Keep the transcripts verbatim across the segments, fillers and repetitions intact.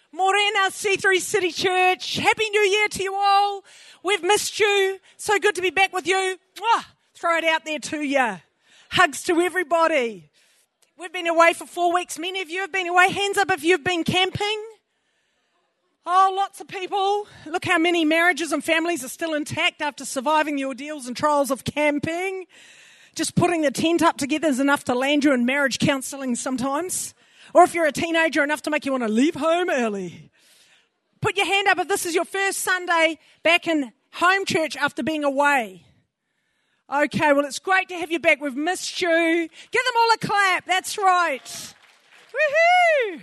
Morena, C three City Church. Happy New Year to you all. We've missed you. So good to be back with you. Mwah! Throw it out there to you. Hugs to everybody. We've been away for four weeks. Many of you have been away. Hands up if you've been camping. Oh, lots of people. Look how many marriages and families are still intact after surviving the ordeals and trials of camping. Just putting the tent up together is enough to land you in marriage counselling sometimes. Or if you're a teenager, enough to make you want to leave home early. Put your hand up if this is your first Sunday back in home church after being away. Okay, well, it's great to have you back. We've missed you. Give them all a clap. That's right. Woohoo!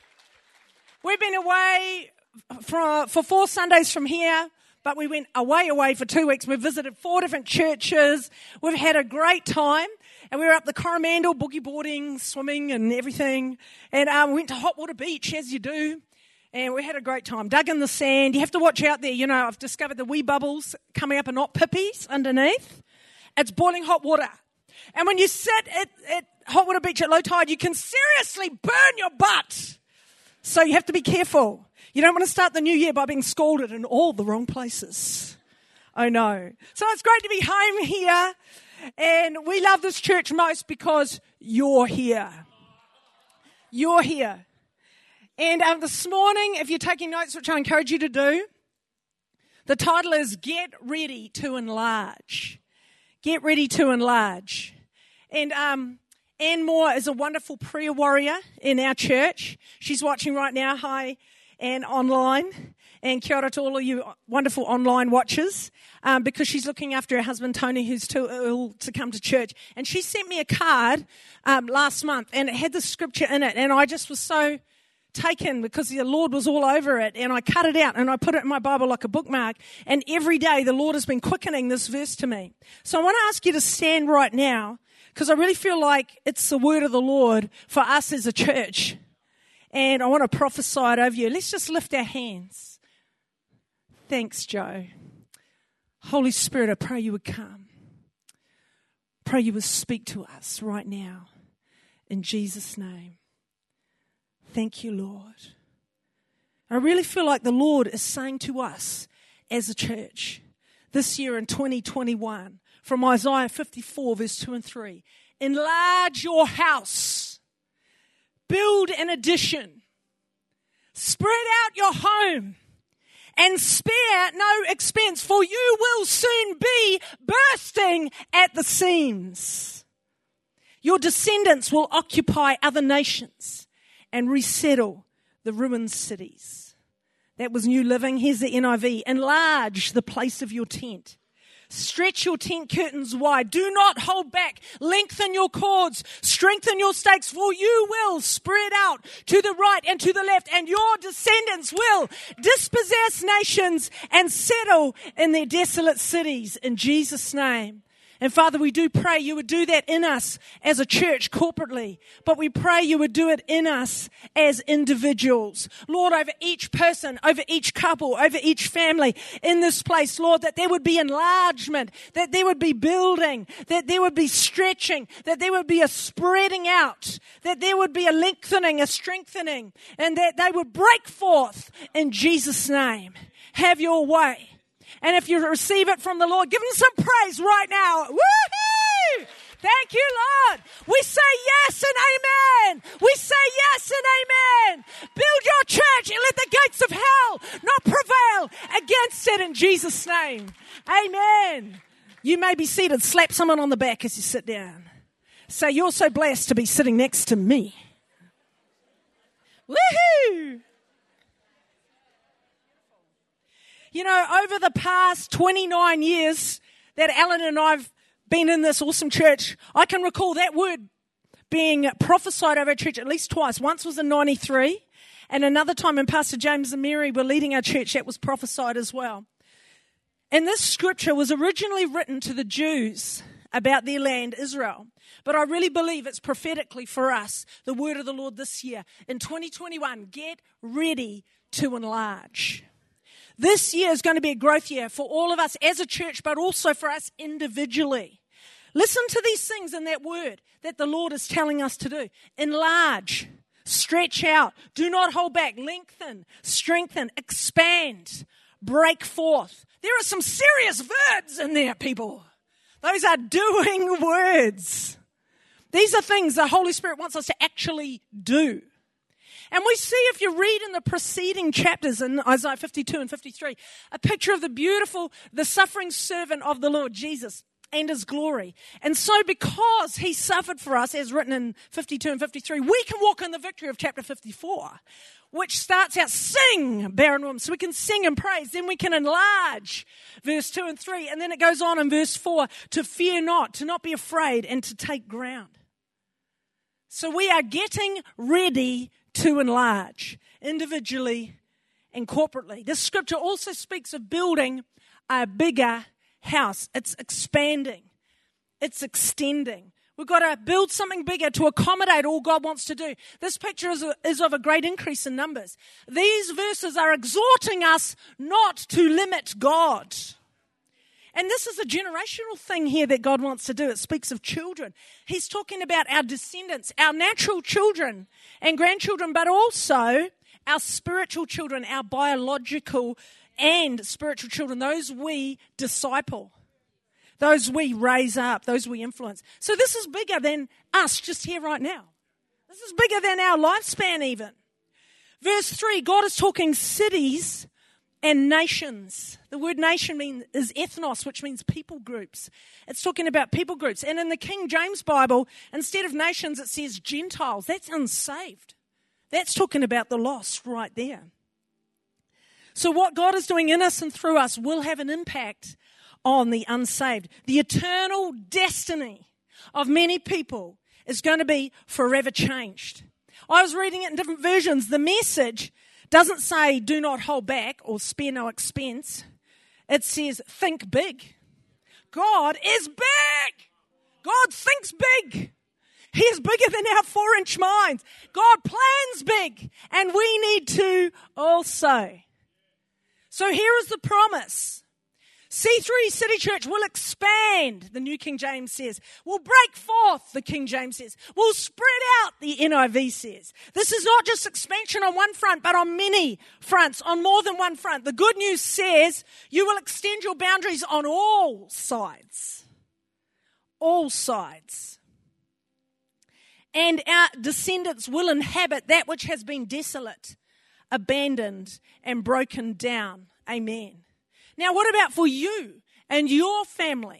We've been away for, for four Sundays from here, but we went away, away for two weeks. We've visited four different churches. We've had a great time. And we were up the Coromandel, boogie boarding, swimming and everything. And um, we went to Hot Water Beach, as you do. And we had a great time. Dug in the sand. You have to watch out there. You know, I've discovered the wee bubbles coming up are not pippies underneath. It's boiling hot water. And when you sit at, at Hot Water Beach at low tide, you can seriously burn your butt. So you have to be careful. You don't want to start the new year by being scalded in all the wrong places. I know. So it's great to be home here. And we love this church most because you're here. You're here. And um, this morning, if you're taking notes, which I encourage you to do, the title is Get Ready to Enlarge. Get Ready to Enlarge. And um, Anne Moore is a wonderful prayer warrior in our church. She's watching right now. Hi, Anne, online. And kia ora to all of you wonderful online watchers, um, because she's looking after her husband, Tony, who's too ill to come to church. And she sent me a card um, last month, and it had the scripture in it. And I just was so taken because the Lord was all over it. And I cut it out, and I put it in my Bible like a bookmark. And every day, the Lord has been quickening this verse to me. So I want to ask you to stand right now, because I really feel like it's the word of the Lord for us as a church. And I want to prophesy it over you. Let's just lift our hands. Thanks, Joe. Holy Spirit, I pray you would come. Pray you would speak to us right now. In Jesus' name. Thank you, Lord. I really feel like the Lord is saying to us as a church this year in twenty twenty-one from Isaiah fifty-four, verse two and three. Enlarge your house. Build an addition. Spread out your home. And spare no expense, for you will soon be bursting at the seams. Your descendants will occupy other nations and resettle the ruined cities. That was New Living. Here's the N I V. Enlarge the place of your tent. Stretch your tent curtains wide. Do not hold back. Lengthen your cords. Strengthen your stakes, for you will spread out to the right and to the left, and your descendants will dispossess nations and settle in their desolate cities. In Jesus' name. And Father, we do pray you would do that in us as a church corporately, but we pray you would do it in us as individuals. Lord, over each person, over each couple, over each family in this place, Lord, that there would be enlargement, that there would be building, that there would be stretching, that there would be a spreading out, that there would be a lengthening, a strengthening, and that they would break forth in Jesus' name. Have your way. And if you receive it from the Lord, give him some praise right now. Woohoo! Thank you, Lord. We say yes and amen. We say yes and amen. Build your church and let the gates of hell not prevail against it in Jesus' name. Amen. You may be seated. Slap someone on the back as you sit down. Say, you're so blessed to be sitting next to me. Woohoo! You know, over the past twenty-nine years that Alan and I have been in this awesome church, I can recall that word being prophesied over our church at least twice. Once was in ninety-three, and another time when Pastor James and Mary were leading our church, that was prophesied as well. And this scripture was originally written to the Jews about their land, Israel. But I really believe it's prophetically for us, the word of the Lord this year. In twenty twenty-one, get ready to enlarge. This year is going to be a growth year for all of us as a church, but also for us individually. Listen to these things in that word that the Lord is telling us to do. Enlarge. stretch out, do not hold back, lengthen, strengthen, expand, break forth. There are some serious verbs in there, people. Those are doing words. These are things the Holy Spirit wants us to actually do. And we see, if you read in the preceding chapters in Isaiah fifty-two and fifty-three, a picture of the beautiful, the suffering servant of the Lord Jesus and his glory. And so because he suffered for us, as written in fifty-two and fifty-three, we can walk in the victory of chapter fifty-four, which starts out, sing, barren woman. So we can sing and praise. Then we can enlarge, verse two and three. And then it goes on in verse four, to fear not, to not be afraid, and to take ground. So we are getting ready to enlarge, individually and corporately. This scripture also speaks of building a bigger house. It's expanding. It's extending. We've got to build something bigger to accommodate all God wants to do. This picture is, a, is of a great increase in numbers. These verses are exhorting us not to limit God. And this is a generational thing here that God wants to do. It speaks of children. He's talking about our descendants, our natural children and grandchildren, but also our spiritual children, our biological and spiritual children, those we disciple, those we raise up, those we influence. So this is bigger than us just here right now. This is bigger than our lifespan even. Verse three, God is talking cities and nations. The word nation mean, is ethnos, which means people groups. It's talking about people groups. And in the King James Bible, instead of nations, it says Gentiles. That's unsaved. That's talking about the lost right there. So what God is doing in us and through us will have an impact on the unsaved. The eternal destiny of many people is going to be forever changed. I was reading it in different versions. The Message doesn't say do not hold back or spare no expense. It says think big. God is big. God thinks big. He is bigger than our four-inch minds. God plans big, and we need to also. So here is the promise. C three City Church will expand, the New King James says. We'll break forth, the King James says. We'll spread out, the N I V says. This is not just expansion on one front, but on many fronts, on more than one front. The good news says you will extend your boundaries on all sides. All sides. And our descendants will inhabit that which has been desolate, abandoned, and broken down. Amen. Now, what about for you and your family?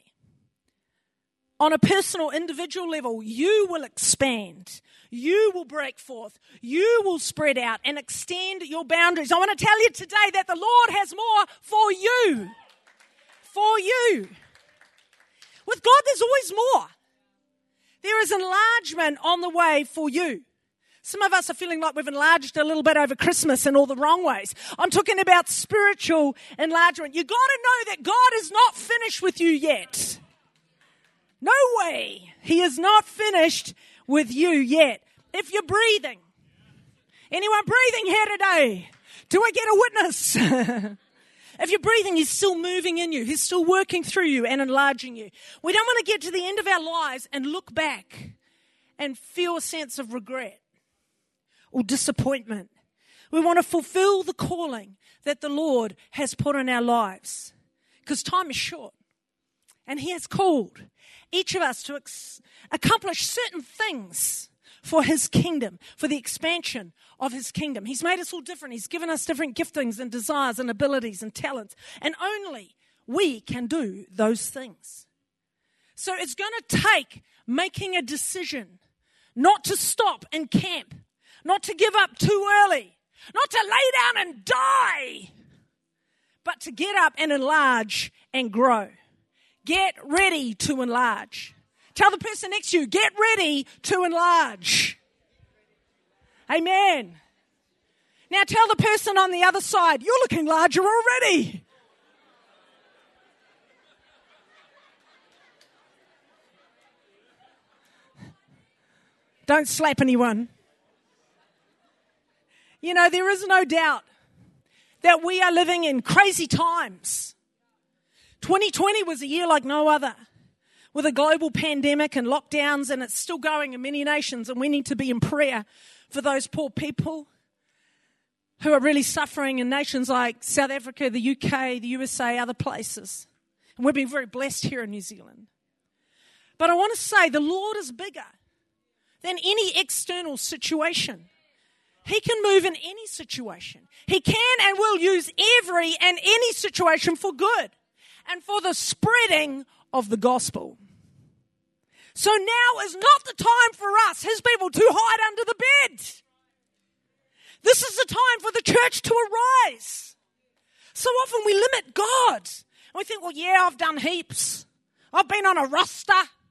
On a personal, individual level, you will expand. You will break forth. You will spread out and extend your boundaries. I want to tell you today that the Lord has more for you. For you. With God, there's always more. There is enlargement on the way for you. Some of us are feeling like we've enlarged a little bit over Christmas in all the wrong ways. I'm talking about spiritual enlargement. You've got to know that God is not finished with you yet. No way. He is not finished with you yet. If you're breathing. Anyone breathing here today? Do I get a witness? If you're breathing, He's still moving in you. He's still working through you and enlarging you. We don't want to get to the end of our lives and look back and feel a sense of regret or disappointment. We want to fulfill the calling that the Lord has put in our lives, because time is short, and He has called each of us to ex- accomplish certain things for His kingdom, for the expansion of His kingdom. He's made us all different. He's given us different giftings and desires and abilities and talents, and only we can do those things. So it's going to take making a decision not to stop and camp, not to give up too early, not to lay down and die, but to get up and enlarge and grow. Get ready to enlarge. Tell the person next to you, get ready to enlarge. Amen. Now tell the person on the other side, you're looking larger already. Don't slap anyone. You know, there is no doubt that we are living in crazy times. twenty twenty was a year like no other. with a global pandemic and lockdowns, and it's still going in many nations, and we need to be in prayer for those poor people who are really suffering in nations like South Africa, the U K, the U S A, other places. And we've been very blessed here in New Zealand. But I want to say the Lord is bigger than any external situation. He can move in any situation. He can and will use every and any situation for good and for the spreading of the gospel. So now is not the time for us, his people, to hide under the bed. This is the time for the church to arise. So often we limit God. And we think, well, yeah, I've done heaps. I've been on a roster.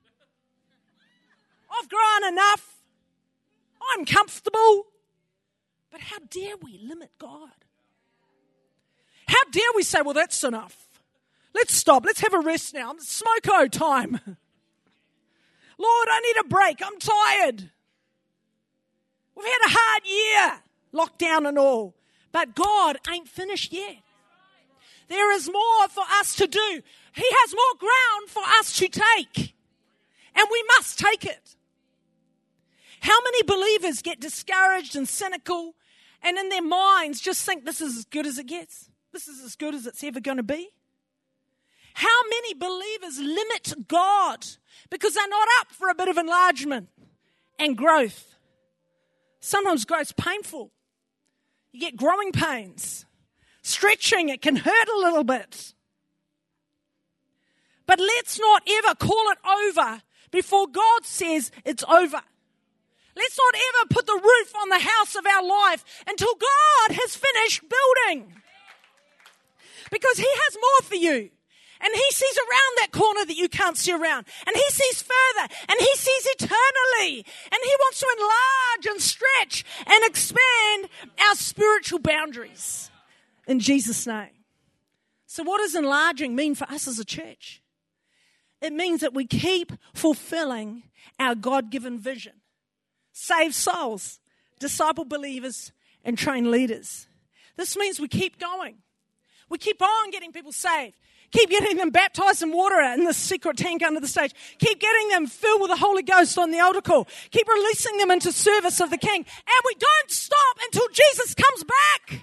I've grown enough. I'm comfortable. But how dare we limit God? How dare we say, well, that's enough. Let's stop. Let's have a rest now. It's smoko time. Lord, I need a break. I'm tired. We've had a hard year, lockdown and all. But God ain't finished yet. There is more for us to do. He has more ground for us to take. And we must take it. How many believers get discouraged and cynical and in their minds just think this is as good as it gets? This is as good as it's ever going to be? How many believers limit God because they're not up for a bit of enlargement and growth? Sometimes growth's painful. You get growing pains. Stretching, it can hurt a little bit. But let's not ever call it over before God says it's over. Let's not ever put the roof on the house of our life until God has finished building. Because he has more for you. And he sees around that corner that you can't see around. And he sees further. And he sees eternally. And he wants to enlarge and stretch and expand our spiritual boundaries. In Jesus' name. So what does enlarging mean for us as a church? It means that we keep fulfilling our God-given vision. Save souls, disciple believers, and train leaders. This means we keep going. We keep on getting people saved. Keep getting them baptized in water in the secret tank under the stage. Keep getting them filled with the Holy Ghost on the altar call. Keep releasing them into service of the King. And we don't stop until Jesus comes back.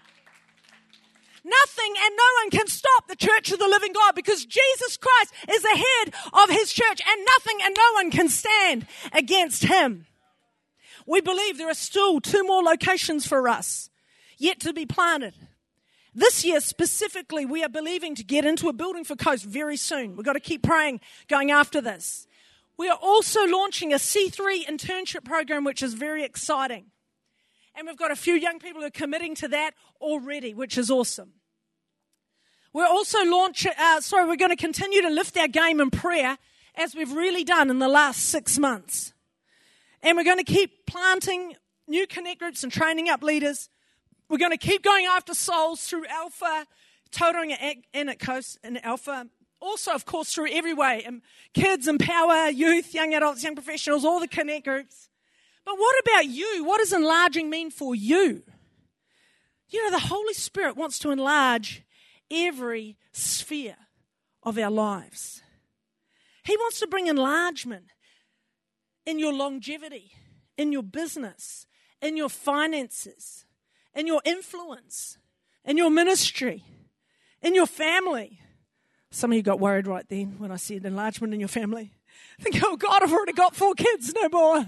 Nothing and no one can stop the church of the living God because Jesus Christ is the head of his church and nothing and no one can stand against him. We believe there are still two more locations for us yet to be planted. This year specifically, we are believing to get into a building for Coast very soon. We've got to keep praying going after this. We are also launching a C three internship program, which is very exciting. And we've got a few young people who are committing to that already, which is awesome. We're also launching, uh, sorry, we're going to continue to lift our game in prayer as we've really done in the last six months. And we're going to keep planting new connect groups and training up leaders. We're going to keep going after souls through Alpha, Totoring and at Coast and Alpha. Also, of course, through every way. Um, kids, Empower, youth, young adults, young professionals, all the connect groups. But what about you? What does enlarging mean for you? You know, the Holy Spirit wants to enlarge every sphere of our lives. He wants to bring enlargement in your longevity, in your business, in your finances, in your influence, in your ministry, in your family. Some of you got worried right then when I said enlargement in your family. I think, oh God, I've already got four kids, no more.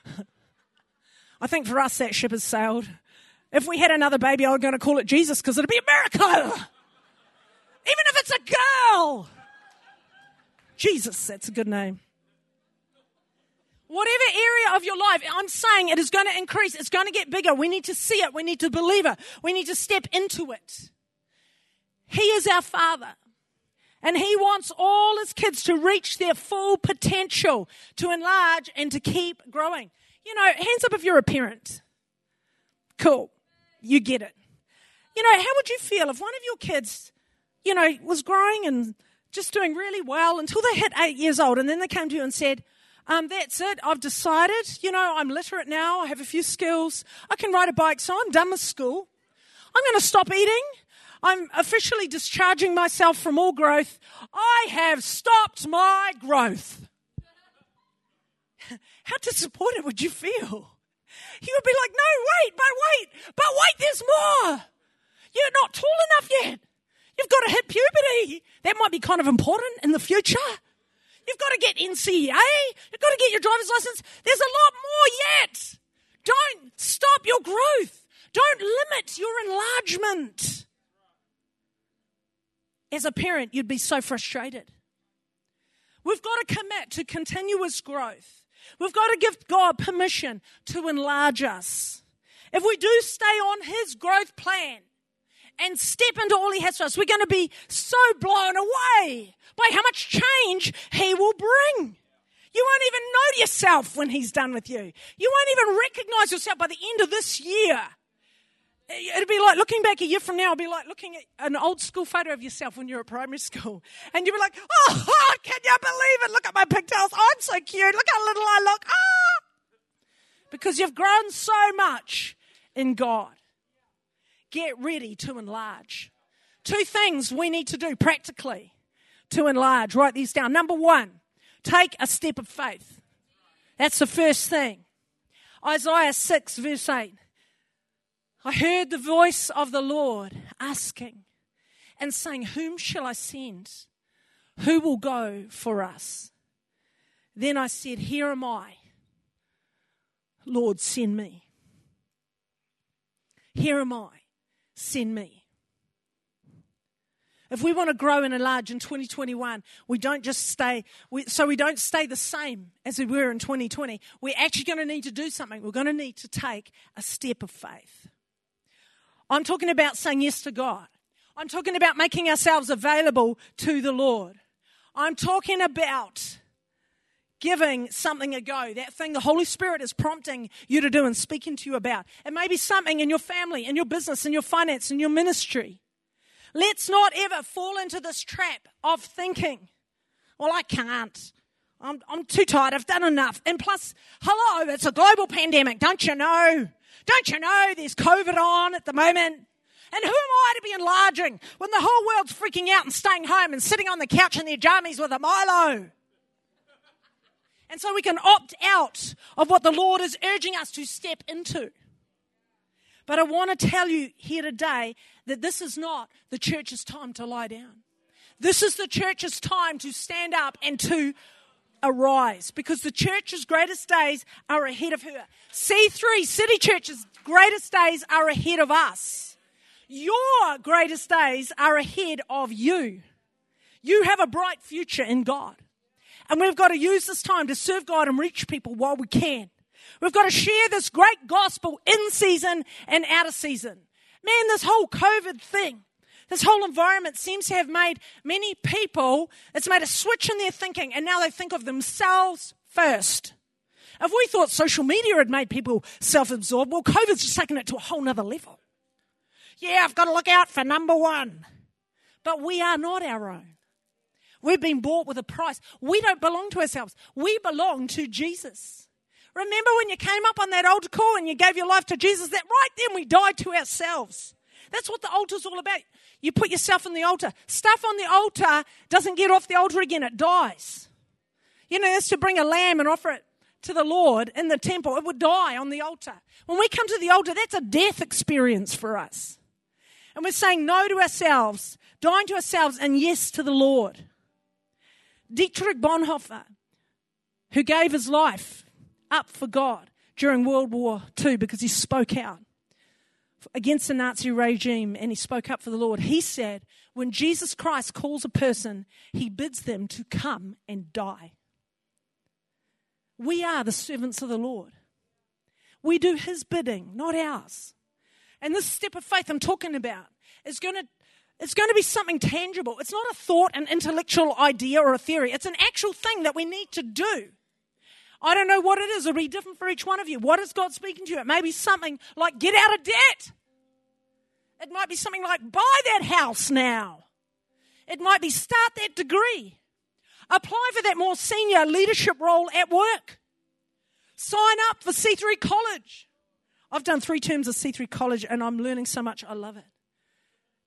I think for us that ship has sailed. If we had another baby, I was going to call it Jesus because it'd be a miracle. Even if it's a girl. Jesus, that's a good name. Whatever area of your life, I'm saying it is going to increase. It's going to get bigger. We need to see it. We need to believe it. We need to step into it. He is our Father. And he wants all his kids to reach their full potential, to enlarge and to keep growing. You know, hands up if you're a parent. Cool. You get it. You know, how would you feel if one of your kids, you know, was growing and just doing really well until they hit eight years old and then they came to you and said, um, that's it, I've decided, you know, I'm literate now, I have a few skills, I can ride a bike, so I'm done with school. I'm going to stop eating, I'm officially discharging myself from all growth. I have stopped my growth. How disappointed would you feel? You would be like, no, wait, but wait, but wait, there's more. You're not tall enough yet. You've got to hit puberty. That might be kind of important in the future. You've got to get N C A. You've got to get your driver's license. There's a lot more yet. Don't stop your growth. Don't limit your enlargement. As a parent, you'd be so frustrated. We've got to commit to continuous growth. We've got to give God permission to enlarge us. If we do stay on His growth plan and step into all He has for us, we're going to be so blown away by how much change He will bring. You won't even know yourself when He's done with you. You won't even recognize yourself by the end of this year. It'll be like looking back a year from now, it'll be like looking at an old school photo of yourself when you're at primary school. And you'll be like, oh, can you believe it? Look at my pigtails. Oh, I'm so cute. Look how little I look. Ah! Because you've grown so much in God. Get ready to enlarge. Two things we need to do practically to enlarge. Write these down. Number one, take a step of faith. That's the first thing. Isaiah six verse eight. I heard the voice of the Lord asking and saying, whom shall I send? Who will go for us? Then I said, here am I. Lord, send me. Here am I. Send me. If we want to grow and enlarge in twenty twenty-one, we don't just stay, we, so we don't stay the same as we were in twenty twenty. We're actually going to need to do something. We're going to need to take a step of faith. I'm talking about saying yes to God. I'm talking about making ourselves available to the Lord. I'm talking about giving something a go, that thing the Holy Spirit is prompting you to do and speaking to you about. It may be something in your family, in your business, in your finance, in your ministry. Let's not ever fall into this trap of thinking, well, I can't. I'm, I'm too tired. I've done enough. And plus, hello, it's a global pandemic. Don't you know? Don't you know there's COVID on at the moment? And who am I to be enlarging when the whole world's freaking out and staying home and sitting on the couch in their jammies with a Milo? And so we can opt out of what the Lord is urging us to step into. But I want to tell you here today that this is not the church's time to lie down. This is the church's time to stand up and to arise, because the church's greatest days are ahead of her. C three City Church's greatest days are ahead of us. Your greatest days are ahead of you. You have a bright future in God. And we've got to use this time to serve God and reach people while we can. We've got to share this great gospel in season and out of season. Man, this whole COVID thing, this whole environment seems to have made many people, it's made a switch in their thinking, and now they think of themselves first. If we thought social media had made people self-absorbed, well, COVID's just taken it to a whole nother level. Yeah, I've got to look out for number one. But we are not our own. We've been bought with a price. We don't belong to ourselves. We belong to Jesus. Remember when you came up on that altar call and you gave your life to Jesus, that right then we died to ourselves. That's what the altar's all about. You put yourself on the altar. Stuff on the altar doesn't get off the altar again. It dies. You know, that's to bring a lamb and offer it to the Lord in the temple. It would die on the altar. When we come to the altar, that's a death experience for us. And we're saying no to ourselves, dying to ourselves, and yes to the Lord. Dietrich Bonhoeffer, who gave his life up for God during World War Two because he spoke out against the Nazi regime and he spoke up for the Lord. He said, when Jesus Christ calls a person, he bids them to come and die. We are the servants of the Lord. We do his bidding, not ours. And this step of faith I'm talking about is going to It's going to be something tangible. It's not a thought, an intellectual idea or a theory. It's an actual thing that we need to do. I don't know what it is. It'll be different for each one of you. What is God speaking to you? It may be something like get out of debt. It might be something like buy that house now. It might be start that degree. Apply for that more senior leadership role at work. Sign up for C three College. I've done three terms of C three College and I'm learning so much. I love it.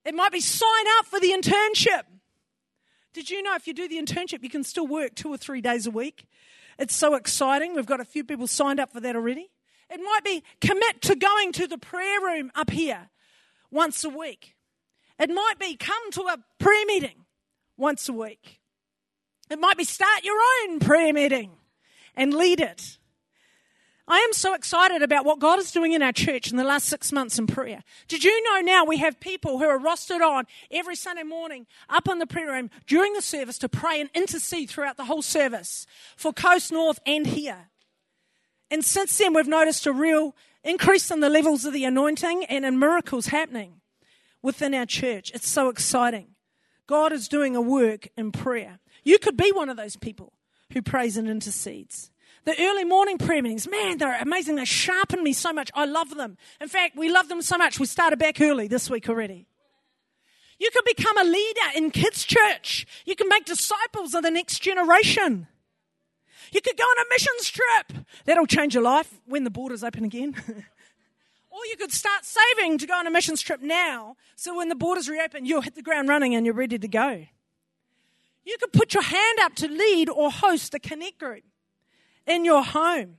It might be sign up for the internship. Did you know if you do the internship, you can still work two or three days a week? It's so exciting. We've got a few people signed up for that already. It might be commit to going to the prayer room up here once a week. It might be come to a prayer meeting once a week. It might be start your own prayer meeting and lead it. I am so excited about what God is doing in our church in the last six months in prayer. Did you know now we have people who are rostered on every Sunday morning up in the prayer room during the service to pray and intercede throughout the whole service for Coast North and here. And since then we've noticed a real increase in the levels of the anointing and in miracles happening within our church. It's so exciting. God is doing a work in prayer. You could be one of those people who prays and intercedes. The early morning prayer meetings, man, they're amazing. They sharpen me so much. I love them. In fact, we love them so much, we started back early this week already. You could become a leader in kids' church. You can make disciples of the next generation. You could go on a missions trip. That'll change your life when the borders open again. Or you could start saving to go on a missions trip now, so when the borders reopen, you'll hit the ground running and you're ready to go. You could put your hand up to lead or host a connect group in your home.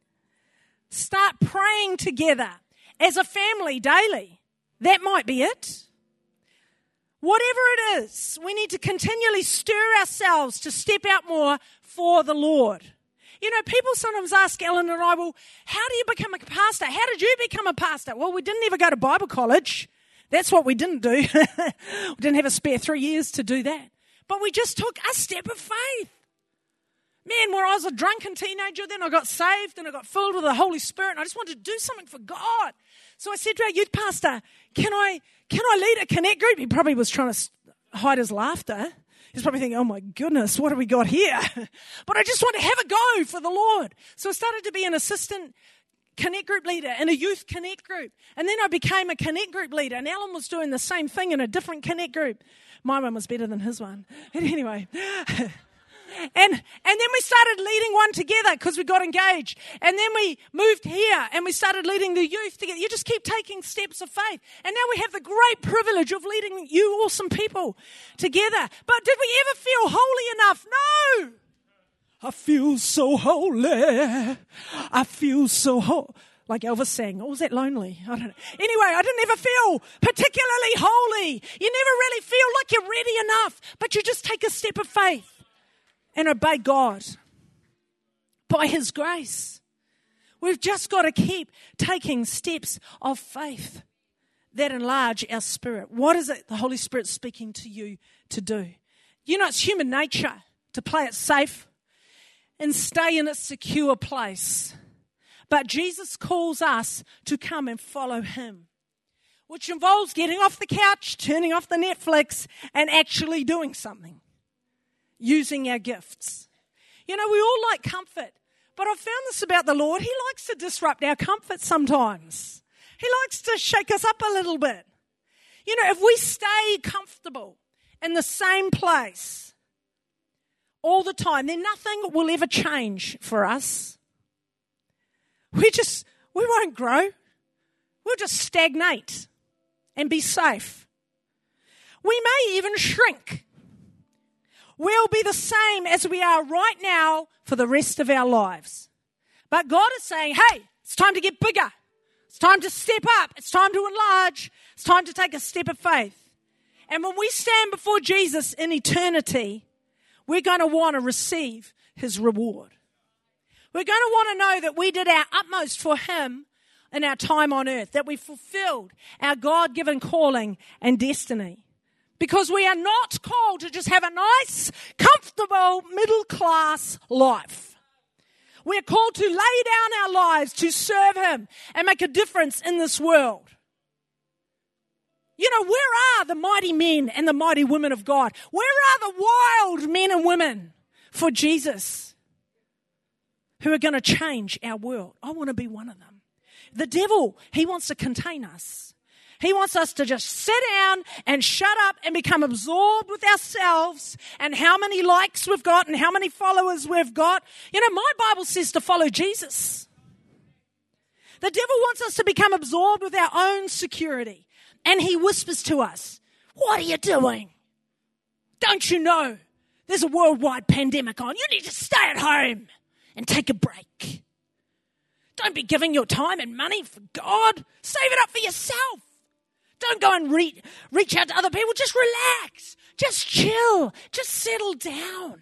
Start praying together as a family daily. That might be it. Whatever it is, we need to continually stir ourselves to step out more for the Lord. You know, people sometimes ask Ellen and I, well, how do you become a pastor? How did you become a pastor? Well, we didn't ever go to Bible college. That's what we didn't do. We didn't have a spare three years to do that. But we just took a step of faith. Man, where I was a drunken teenager, then I got saved and I got filled with the Holy Spirit and I just wanted to do something for God. So I said to our youth pastor, can I can I lead a connect group? He probably was trying to hide his laughter. He's probably thinking, oh my goodness, what have we got here? But I just want to have a go for the Lord. So I started to be an assistant connect group leader in a youth connect group. And then I became a connect group leader. And Alan was doing the same thing in a different connect group. My one was better than his one. But anyway... And and then we started leading one together because we got engaged. And then we moved here and we started leading the youth together. You just keep taking steps of faith. And now we have the great privilege of leading you awesome people together. But did we ever feel holy enough? No. I feel so holy. I feel so holy. Like Elvis sang, or was that lonely? I don't know. Anyway, I didn't ever feel particularly holy. You never really feel like you're ready enough. But you just take a step of faith and obey God by His grace. We've just got to keep taking steps of faith that enlarge our spirit. What is it the Holy Spirit's speaking to you to do? You know, it's human nature to play it safe and stay in a secure place. But Jesus calls us to come and follow Him, which involves getting off the couch, turning off the Netflix, and actually doing something. Using our gifts. You know, we all like comfort, but I've found this about the Lord. He likes to disrupt our comfort sometimes. He likes to shake us up a little bit. You know, if we stay comfortable in the same place all the time, then nothing will ever change for us. We just, we won't grow. We'll just stagnate and be safe. We may even shrink. We'll be the same as we are right now for the rest of our lives. But God is saying, hey, it's time to get bigger. It's time to step up. It's time to enlarge. It's time to take a step of faith. And when we stand before Jesus in eternity, we're going to want to receive His reward. We're going to want to know that we did our utmost for Him in our time on earth, that we fulfilled our God-given calling and destiny. Because we are not called to just have a nice, comfortable, middle-class life. We're called to lay down our lives to serve Him and make a difference in this world. You know, where are the mighty men and the mighty women of God? Where are the wild men and women for Jesus who are going to change our world? I want to be one of them. The devil, he wants to contain us. He wants us to just sit down and shut up and become absorbed with ourselves and how many likes we've got and how many followers we've got. You know, my Bible says to follow Jesus. The devil wants us to become absorbed with our own security. And he whispers to us, What are you doing? Don't you know there's a worldwide pandemic on? You need to stay at home and take a break. Don't be giving your time and money for God. Save it up for yourself. Don't go and re- reach out to other people. Just relax. Just chill. Just settle down.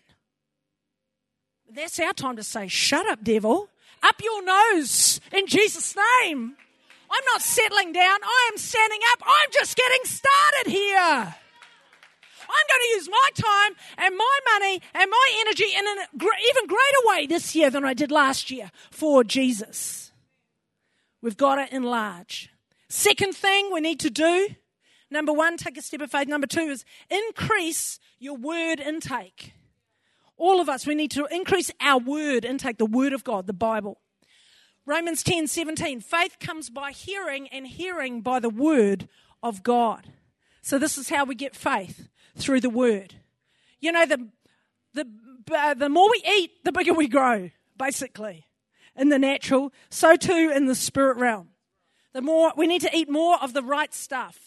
That's our time to say, shut up, devil. Up your nose in Jesus' name. I'm not settling down. I am standing up. I'm just getting started here. I'm going to use my time and my money and my energy in an even greater way this year than I did last year for Jesus. We've got to enlarge. Second thing we need to do, number one, take a step of faith. Number two is increase your word intake. All of us, we need to increase our word intake, the word of God, the Bible. Romans ten seventeen, faith comes by hearing and hearing by the word of God. So this is how we get faith, through the word. You know, the the uh, the more we eat, the bigger we grow, basically, in the natural. So too in the spirit realm. The more we need to eat more of the right stuff.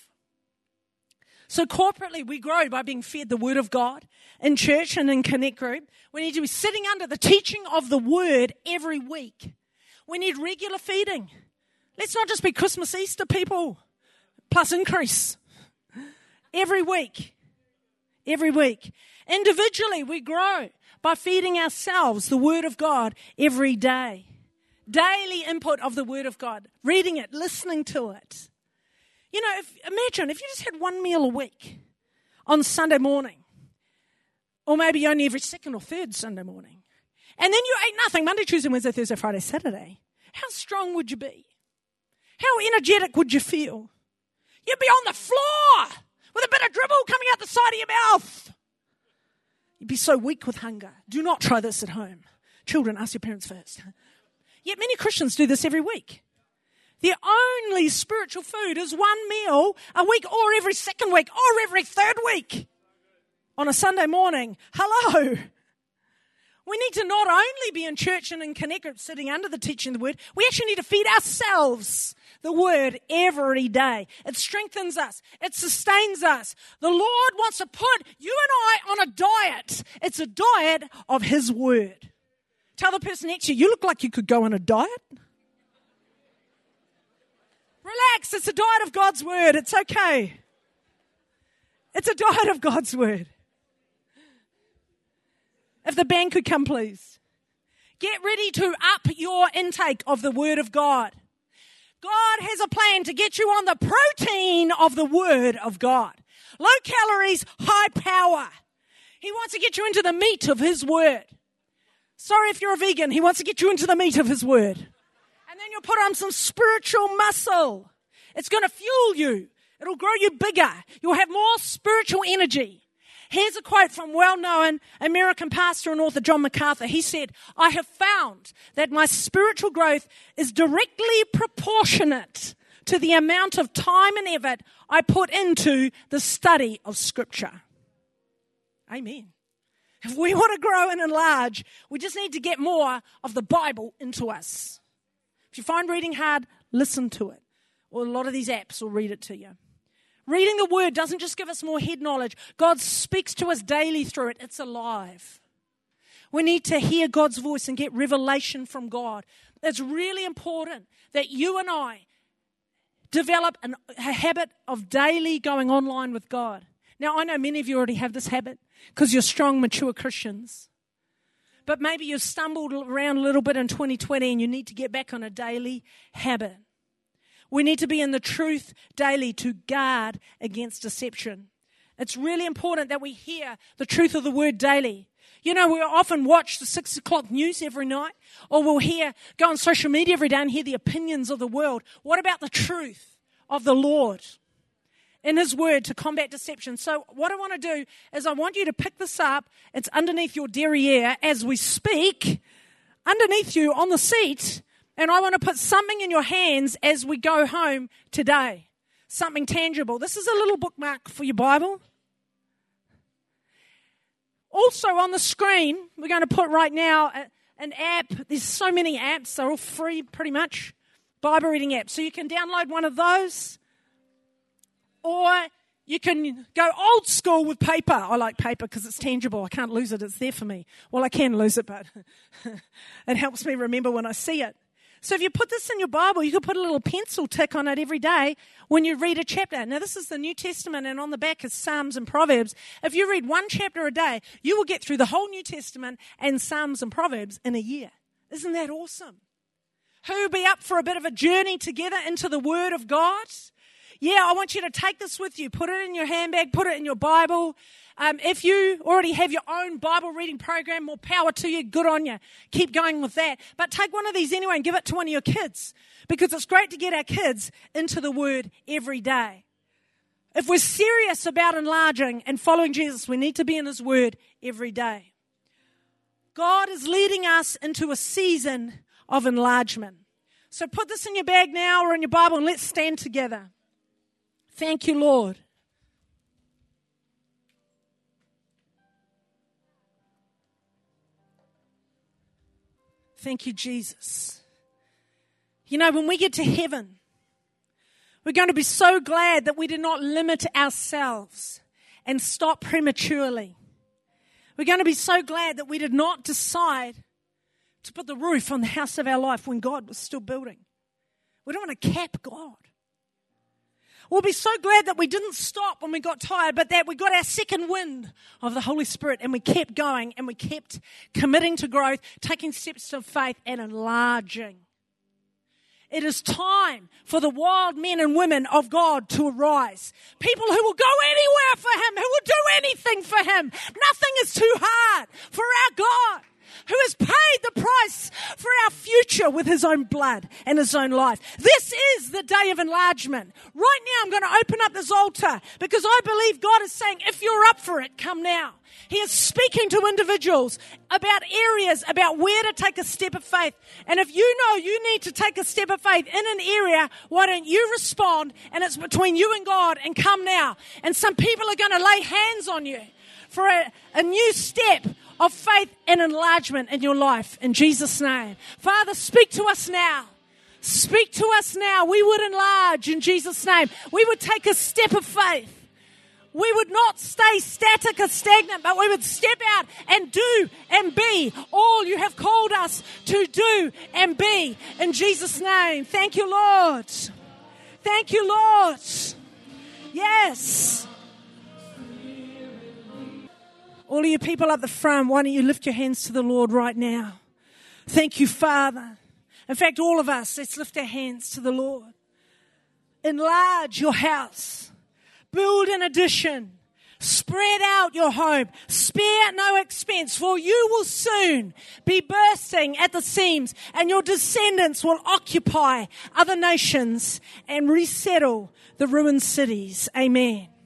So corporately, we grow by being fed the word of God in church and in Connect Group. We need to be sitting under the teaching of the word every week. We need regular feeding. Let's not just be Christmas, Easter people, plus increase. Every week. Every week. Individually, we grow by feeding ourselves the word of God every day. Daily input of the word of God. Reading it, listening to it. You know, if, imagine if you just had one meal a week on Sunday morning, or maybe only every second or third Sunday morning, and then you ate nothing Monday, Tuesday, Wednesday, Thursday, Friday, Saturday, how strong would you be? How energetic would you feel? You'd be on the floor with a bit of dribble coming out the side of your mouth. You'd be so weak with hunger. Do not try this at home. Children, ask your parents first. Yet many Christians do this every week. Their only spiritual food is one meal a week, or every second week, or every third week on a Sunday morning. Hello. We need to not only be in church and in Connect Group sitting under the teaching of the word, we actually need to feed ourselves the word every day. It strengthens us. It sustains us. The Lord wants to put you and I on a diet. It's a diet of His word. Tell the person next to you, you look like you could go on a diet. Relax, it's a diet of God's word. It's okay. It's a diet of God's word. If the band could come, please. Get ready to up your intake of the word of God. God has a plan to get you on the protein of the word of God. Low calories, high power. He wants to get you into the meat of His word. Sorry if you're a vegan. He wants to get you into the meat of His word. And then you'll put on some spiritual muscle. It's going to fuel you. It'll grow you bigger. You'll have more spiritual energy. Here's a quote from well-known American pastor and author John MacArthur. He said, I have found that my spiritual growth is directly proportionate to the amount of time and effort I put into the study of Scripture. Amen. If we want to grow and enlarge, we just need to get more of the Bible into us. If you find reading hard, listen to it. Or a lot of these apps will read it to you. Reading the Word doesn't just give us more head knowledge. God speaks to us daily through it. It's alive. We need to hear God's voice and get revelation from God. It's really important that you and I develop an, a habit of daily going online with God. Now, I know many of you already have this habit because you're strong, mature Christians. But maybe you've stumbled around a little bit in twenty twenty and you need to get back on a daily habit. We need to be in the truth daily to guard against deception. It's really important that we hear the truth of the word daily. You know, we often watch the six o'clock news every night, or we'll hear, go on social media every day and hear the opinions of the world. What about the truth of the Lord in His word to combat deception? So what I want to do is I want you to pick this up. It's underneath your derriere as we speak, underneath you on the seat. And I want to put something in your hands as we go home today. Something tangible. This is a little bookmark for your Bible. Also on the screen, we're going to put right now an app. There's so many apps. They're all free pretty much. Bible reading apps. So you can download one of those. Or You can go old school with paper. I like paper because it's tangible. I can't lose it. It's there for me. Well, I can lose it, but it helps me remember when I see it. So if you put this in your Bible, you could put a little pencil tick on it every day when you read a chapter. Now, this is the New Testament, and on the back is Psalms and Proverbs. If you read one chapter a day, you will get through the whole New Testament and Psalms and Proverbs in a year. Isn't that awesome? Who will be up for a bit of a journey together into the Word of God? Yeah, I want you to take this with you. Put it in your handbag. Put it in your Bible. Um, if you already have your own Bible reading program, more power to you. Good on you. Keep going with that. But take one of these anyway and give it to one of your kids, because it's great to get our kids into the Word every day. If we're serious about enlarging and following Jesus, we need to be in His Word every day. God is leading us into a season of enlargement. So put this in your bag now or in your Bible, and let's stand together. Thank you, Lord. Thank you, Jesus. You know, when we get to heaven, we're going to be so glad that we did not limit ourselves and stop prematurely. We're going to be so glad that we did not decide to put the roof on the house of our life when God was still building. We don't want to cap God. We'll be so glad that we didn't stop when we got tired, but that we got our second wind of the Holy Spirit and we kept going and we kept committing to growth, taking steps of faith and enlarging. It is time for the wild men and women of God to arise. People who will go anywhere for Him, who will do anything for Him. Nothing is too hard for our God, who has paid the price for our future with His own blood and His own life. This is the day of enlargement. Right now I'm going to open up this altar because I believe God is saying, if you're up for it, come now. He is speaking to individuals about areas, about where to take a step of faith. And if you know you need to take a step of faith in an area, why don't you respond? And it's between you and God, and come now. And some people are going to lay hands on you for a, a new step of faith and enlargement in your life, in Jesus' name. Father, speak to us now. Speak to us now. We would enlarge in Jesus' name. We would take a step of faith. We would not stay static or stagnant, but we would step out and do and be all you have called us to do and be in Jesus' name. Thank you, Lord. Thank you, Lord. Yes. All of you people at the front, why don't you lift your hands to the Lord right now? Thank you, Father. In fact, all of us, let's lift our hands to the Lord. Enlarge your house. Build an addition. Spread out your home. Spare no expense, for you will soon be bursting at the seams, and your descendants will occupy other nations and resettle the ruined cities. Amen.